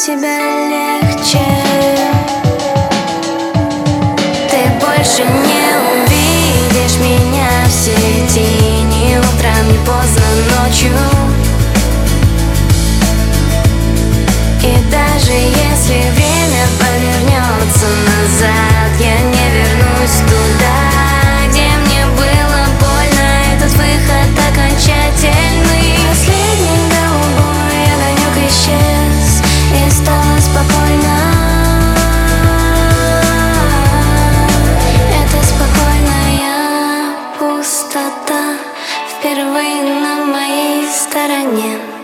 себя легче. Ты больше не увидишь меня в сети ни утром, ни поздно ночью. И даже если время повернется назад, я не вернусь туда, где мне было больно. Этот выход окончательный. Последний голубой огонек исчез, и стало спокойно. Это спокойная пустота впервые на моей стороне.